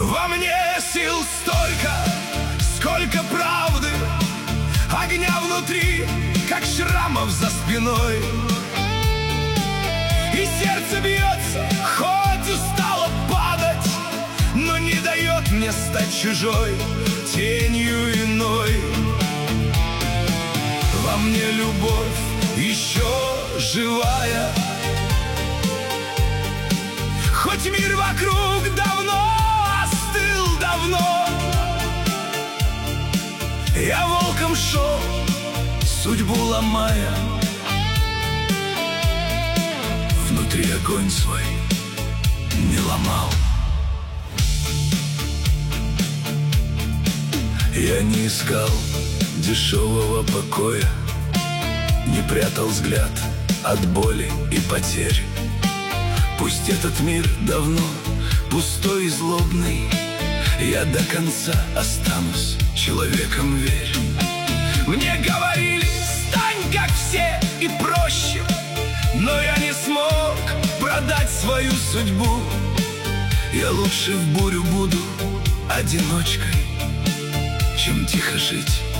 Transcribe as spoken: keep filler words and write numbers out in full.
Во мне сил столько, сколько правды, огня внутри, как шрамов за спиной. И сердце бьется, хоть устало падать, но не дает мне стать чужой, тенью иной. Во мне любовь еще живая, хоть мир вокруг давно остыл, давно. Я волком шел, судьбу ломая, внутри огонь свой не ломал. Я не искал дешевого покоя, не прятал взгляд от боли и потерь. Пусть этот мир давно пустой и злобный, я до конца останусь человеком, верь. Мне говорили, стань как все и проще, но я не смог продать свою судьбу. Я лучше в бурю буду одиночкой, чем тихо жить